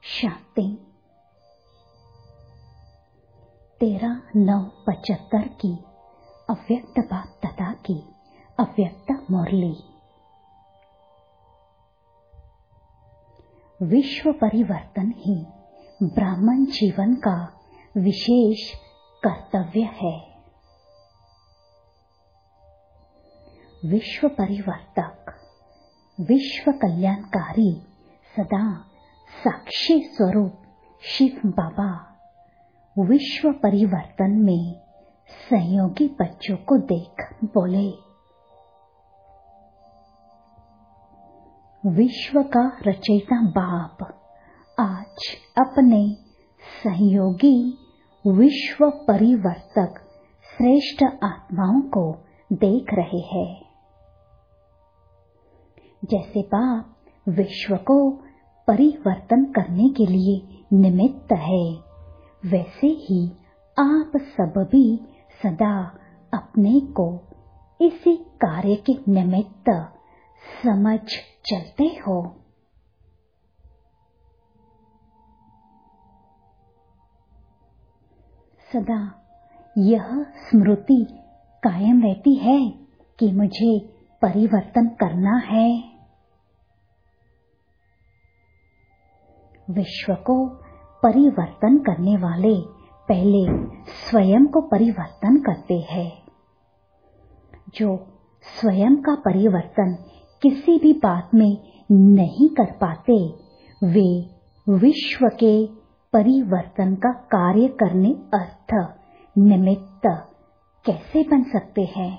शांति 13/9/75 की अव्यक्त बाप दादा की अव्यक्त मुरली। विश्व परिवर्तन ही ब्राह्मण जीवन का विशेष कर्तव्य है। विश्व परिवर्तक, विश्व कल्याणकारी, सदा साक्षी स्वरूप शिव बाबा विश्व परिवर्तन में सहयोगी बच्चों को देख बोले, विश्व का रचयिता बाप आज अपने सहयोगी विश्व परिवर्तक श्रेष्ठ आत्माओं को देख रहे हैं। जैसे बाप विश्व को परिवर्तन करने के लिए निमित्त है, वैसे ही आप सब भी सदा अपने को इसी कार्य के निमित्त समझ चलते हो। सदा यह स्मृति कायम रहती है कि मुझे परिवर्तन करना है। विश्व को परिवर्तन करने वाले पहले स्वयं को परिवर्तन करते हैं। जो स्वयं का परिवर्तन किसी भी बात में नहीं कर पाते, वे विश्व के परिवर्तन का कार्य करने अर्थ निमित्त कैसे बन सकते हैं।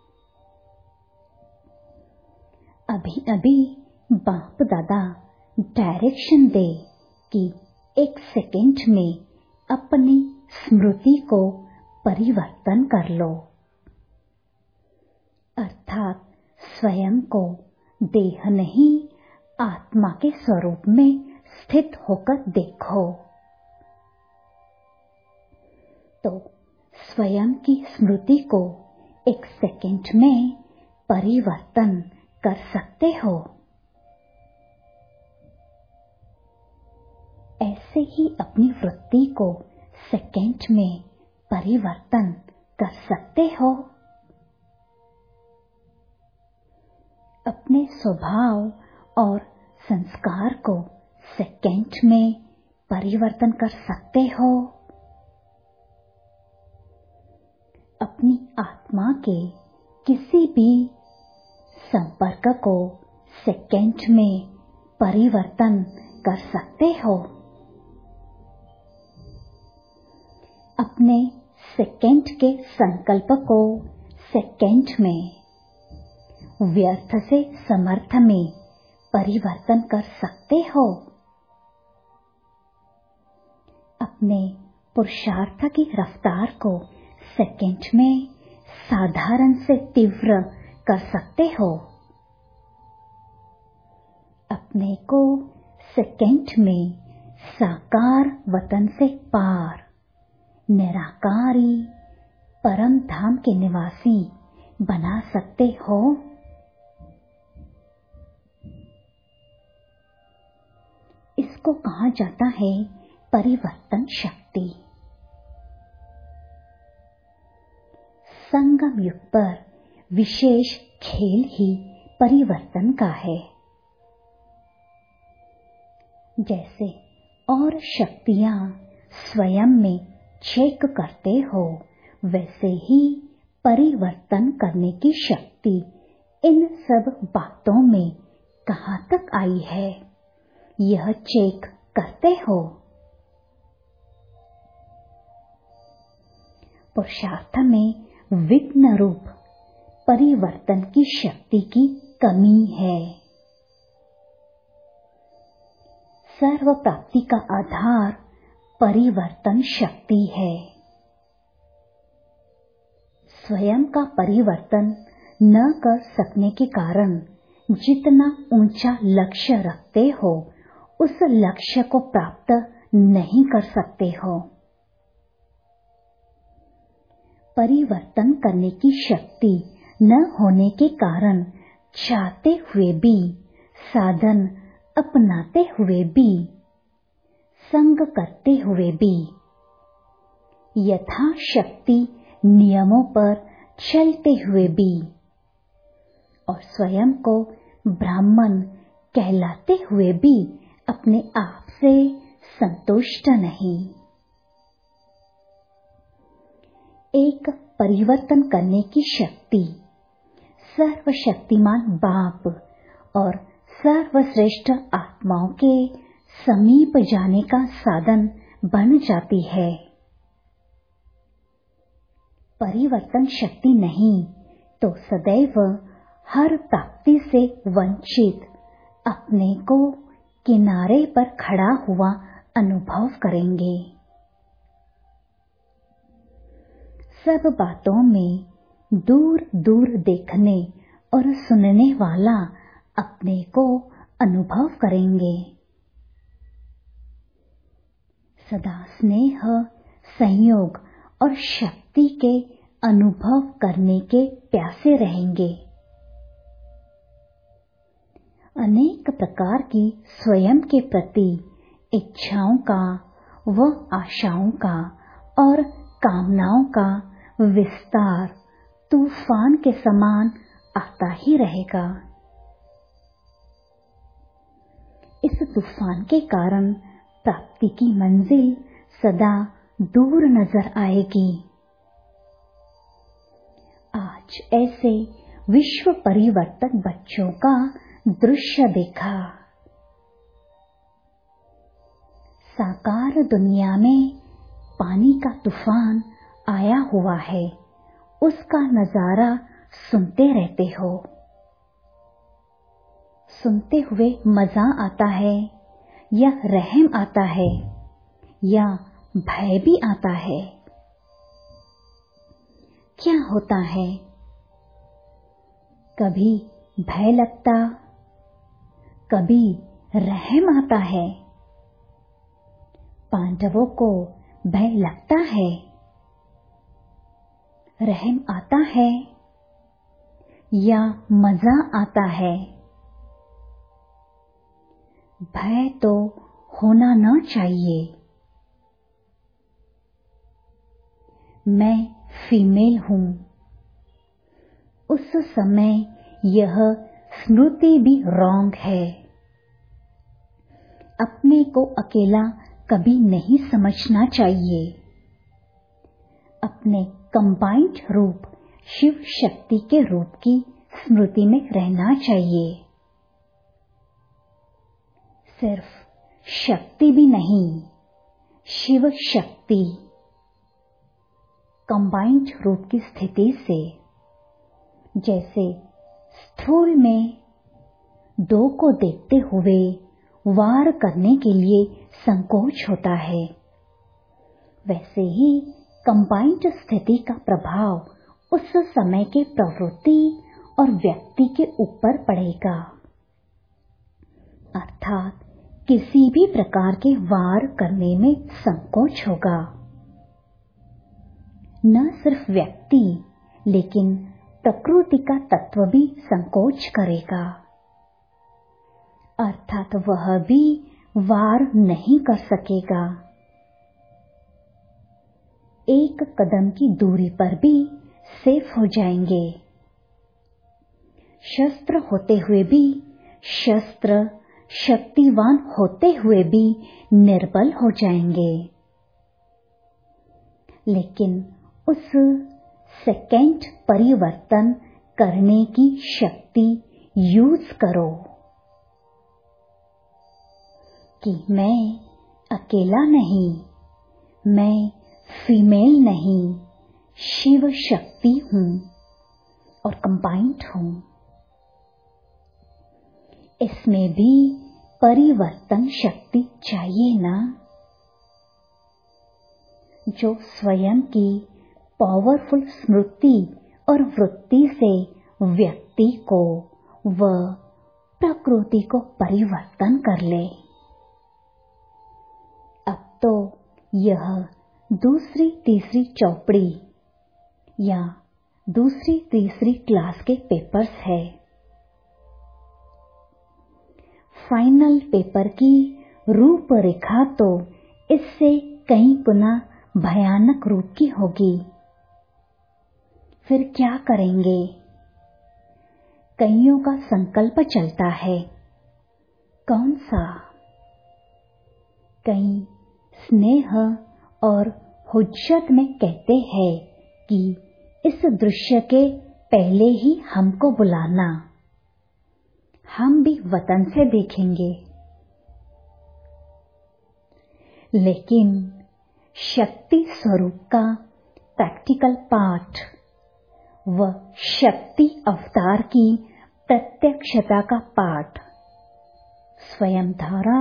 अभी अभी बाप दादा डायरेक्शन दे कि 1 सेकंड में अपनी स्मृति को परिवर्तन कर लो, अर्थात स्वयं को देह नहीं आत्मा के स्वरूप में स्थित होकर देखो। तो स्वयं की स्मृति को 1 सेकंड में परिवर्तन कर सकते हो। ऐसे ही अपनी वृत्ति को सेकंड में परिवर्तन कर सकते हो। अपने स्वभाव और संस्कार को सेकंड में परिवर्तन कर सकते हो। अपनी आत्मा के किसी भी संपर्क को सेकंड में परिवर्तन कर सकते हो। अपने सेकंड के संकल्प को सेकंड में व्यर्थ से समर्थ में परिवर्तन कर सकते हो। अपने पुरुषार्थ की रफ्तार को सेकंड में साधारण से तीव्र कर सकते हो। अपने को सेकंड में साकार वतन से पार निराकारी परम धाम के निवासी बना सकते हो। इसको कहा जाता है परिवर्तन शक्ति। संगम युग पर विशेष खेल ही परिवर्तन का है। जैसे और शक्तियां स्वयं में चेक करते हो, वैसे ही परिवर्तन करने की शक्ति इन सब बातों में कहाँ तक आई है, यह चेक करते हो। पुरुषार्थ में विघ्न रूप परिवर्तन की शक्ति की कमी है। सर्व प्राप्ति का आधार परिवर्तन शक्ति है। स्वयं का परिवर्तन न कर सकने के कारण जितना ऊंचा लक्ष्य रखते हो, उस लक्ष्य को प्राप्त नहीं कर सकते हो। परिवर्तन करने की शक्ति न होने के कारण चाहते हुए भी, साधन अपनाते हुए भी संग करते हुए भी, यथाशक्ति नियमों पर चलते हुए भी, और स्वयं को ब्राह्मण कहलाते हुए भी अपने आप से संतुष्ट नहीं। एक परिवर्तन करने की शक्ति सर्वशक्तिमान बाप और सर्वश्रेष्ठ आत्माओं के समीप जाने का साधन बन जाती है। परिवर्तन शक्ति नहीं तो सदैव हर प्राप्ति से वंचित अपने को किनारे पर खड़ा हुआ अनुभव करेंगे। सब बातों में दूर दूर देखने और सुनने वाला अपने को अनुभव करेंगे। सदा स्नेह, संयोग और शक्ति के अनुभव करने के प्यासे रहेंगे। अनेक प्रकार की स्वयं के प्रति इच्छाओं का व आशाओं का और कामनाओं का विस्तार तूफान के समान आता ही रहेगा। इस तूफान के कारण प्राप्ति की मंजिल सदा दूर नजर आएगी। आज ऐसे विश्व परिवर्तक बच्चों का दृश्य देखा। साकार दुनिया में पानी का तूफान आया हुआ है, उसका नजारा सुनते रहते हो। सुनते हुए मजा आता है या रहम आता है या भय भी आता है। क्या होता है? कभी भय लगता, कभी रहम आता है। पांडवों को भय लगता है, रहम आता है या मजा आता है। भय तो होना न चाहिए। मैं फीमेल हूँ। उस समय यह स्मृति भी रॉन्ग है। अपने को अकेला कभी नहीं समझना चाहिए। अपने कंबाइंड रूप शिव शक्ति के रूप की स्मृति में रहना चाहिए। सिर्फ शक्ति भी नहीं, शिव शक्ति कंबाइंड रूप की स्थिति से। जैसे स्थूल में दो को देखते हुए वार करने के लिए संकोच होता है, वैसे ही कंबाइंड स्थिति का प्रभाव उस समय के प्रवृत्ति और व्यक्ति के ऊपर पड़ेगा। अर्थात किसी भी प्रकार के वार करने में संकोच होगा। न सिर्फ व्यक्ति लेकिन प्रकृति का तत्व भी संकोच करेगा। अर्थात वह भी वार नहीं कर सकेगा। एक कदम की दूरी पर भी सेफ हो जाएंगे। शस्त्र होते हुए भी, शस्त्र शक्तिवान होते हुए भी निर्बल हो जाएंगे। लेकिन उस सेकंड परिवर्तन करने की शक्ति यूज करो कि मैं अकेला नहीं, मैं फीमेल नहीं, शिव शक्ति हूँ और कंबाइंड हूँ। इसमें भी परिवर्तन शक्ति चाहिए ना। जो स्वयं की पावरफुल स्मृति और वृत्ति से व्यक्ति को व प्रकृति को परिवर्तन कर ले। अब तो यह दूसरी तीसरी चौपड़ी या दूसरी तीसरी क्लास के पेपर्स है। फाइनल पेपर की रूपरेखा तो इससे कई गुना भयानक रूप की होगी। फिर क्या करेंगे? कईयों का संकल्प चलता है। कौन सा? कई स्नेह और हुज्जत में कहते हैं कि इस दृश्य के पहले ही हमको बुलाना, हम भी वतन से देखेंगे। लेकिन शक्ति स्वरूप का प्रैक्टिकल पाठ व शक्ति अवतार की प्रत्यक्षता का पाठ, स्वयं धारा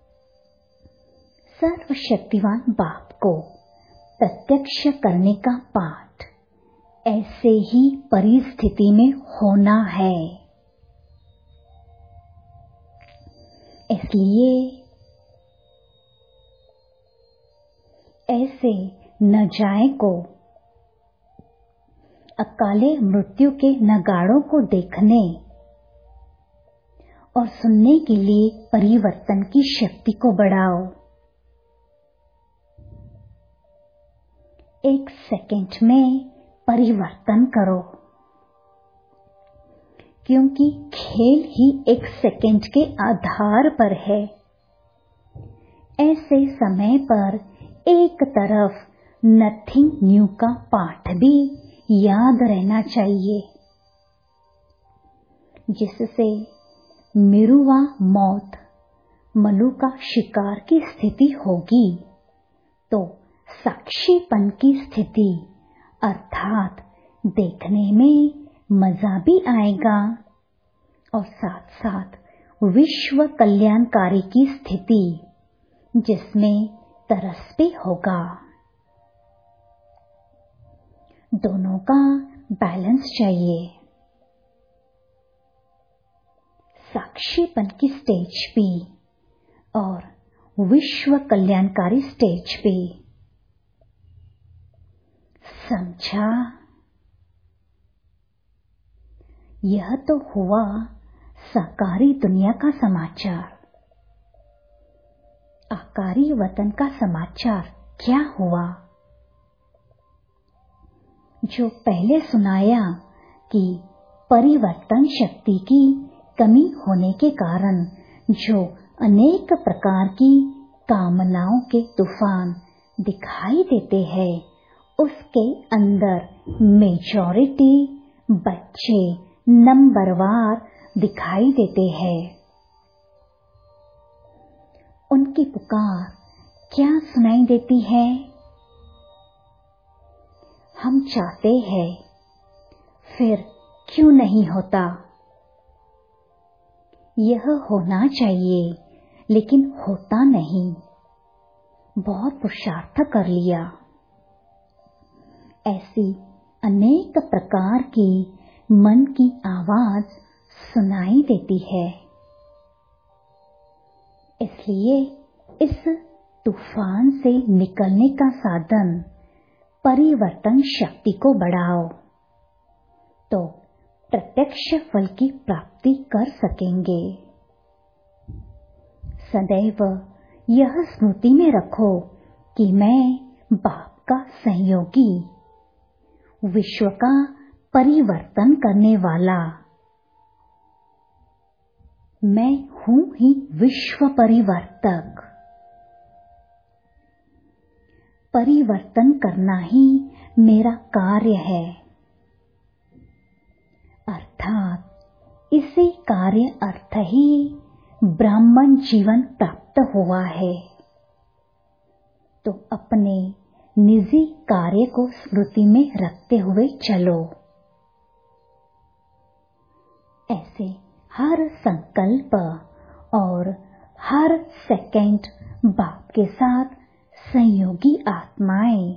सर्वशक्तिवान बाप को प्रत्यक्ष करने का पाठ ऐसे ही परिस्थिति में होना है। इसलिए ऐसे न जाए को अकाले मृत्यु के नगाड़ों को देखने और सुनने के लिए परिवर्तन की शक्ति को बढ़ाओ। एक सेकंड में परिवर्तन करो, क्योंकि खेल ही एक सेकंड के आधार पर है। ऐसे समय पर एक तरफ नथिंग न्यू का पाठ भी याद रहना चाहिए, जिससे मिरुवा मौत मलू का शिकार की स्थिति होगी तो साक्षीपन की स्थिति अर्थात देखने में मजा भी आएगा और साथ साथ विश्व कल्याणकारी की स्थिति जिसमें तरस भी होगा। दोनों का बैलेंस चाहिए। साक्षीपन की स्टेज भी और विश्व कल्याणकारी स्टेज भी। समझा? यह तो हुआ साकारी दुनिया का समाचार। आकारी वतन का समाचार क्या हुआ? जो पहले सुनाया कि परिवर्तन शक्ति की कमी होने के कारण जो अनेक प्रकार की कामनाओं के तूफान दिखाई देते हैं, उसके अंदर मेजॉरिटी बच्चे नंबरवार दिखाई देते हैं। उनकी पुकार क्या सुनाई देती है? हम चाहते हैं, फिर क्यों नहीं होता? यह होना चाहिए, लेकिन होता नहीं। बहुत पुरुषार्थ कर लिया। ऐसी अनेक प्रकार की मन की आवाज सुनाई देती है। इसलिए इस तूफान से निकलने का साधन परिवर्तन शक्ति को बढ़ाओ, तो प्रत्यक्ष फल की प्राप्ति कर सकेंगे। सदैव यह स्मृति में रखो कि मैं बाप का सहयोगी, विश्व का परिवर्तन करने वाला, मैं हूँ ही विश्व परिवर्तक। परिवर्तन करना ही मेरा कार्य है, अर्थात इसी कार्य अर्थ ही ब्राह्मण जीवन प्राप्त हुआ है। तो अपने निजी कार्य को स्मृति में रखते हुए चलो। ऐसे हर संकल्प और हर सेकंड बाप के साथ संयोगी आत्माएं,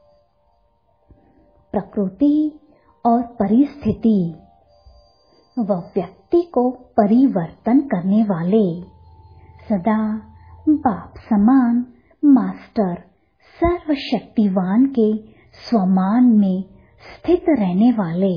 प्रकृति और परिस्थिति व व्यक्ति को परिवर्तन करने वाले सदा बाप समान मास्टर सर्वशक्तिवान के स्वमान में स्थित रहने वाले,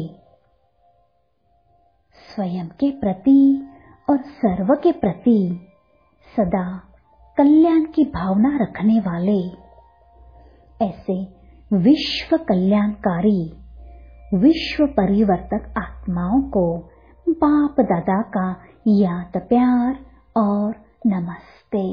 स्वयं के प्रति और सर्व के प्रति सदा कल्याण की भावना रखने वाले, ऐसे विश्व कल्याणकारी, विश्व परिवर्तक आत्माओं को बाप दादा का याद प्यार और नमस्ते।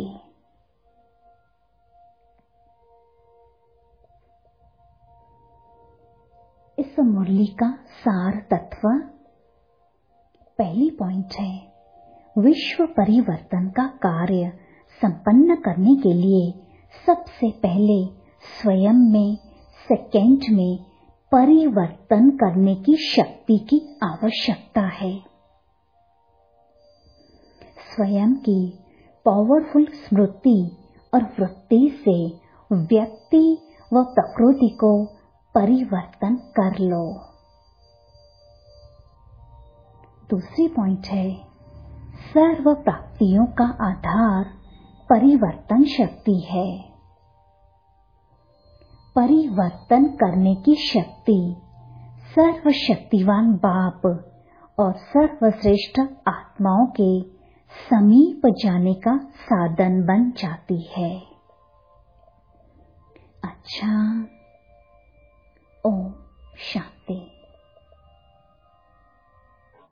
इस मुरली का सार तत्व, पहली पॉइंट है, विश्व परिवर्तन का कार्य संपन्न करने के लिए सबसे पहले स्वयं में सेकंड में परिवर्तन करने की शक्ति की आवश्यकता है। स्वयं की पावरफुल स्मृति और वृत्ति से व्यक्ति व प्रकृति को परिवर्तन कर लो। दूसरी पॉइंट है, सर्व प्राप्तियों का आधार परिवर्तन शक्ति है। परिवर्तन करने की शक्ति सर्वशक्तिवान बाप और सर्वश्रेष्ठ आत्माओं के समीप जाने का साधन बन जाती है। अच्छा,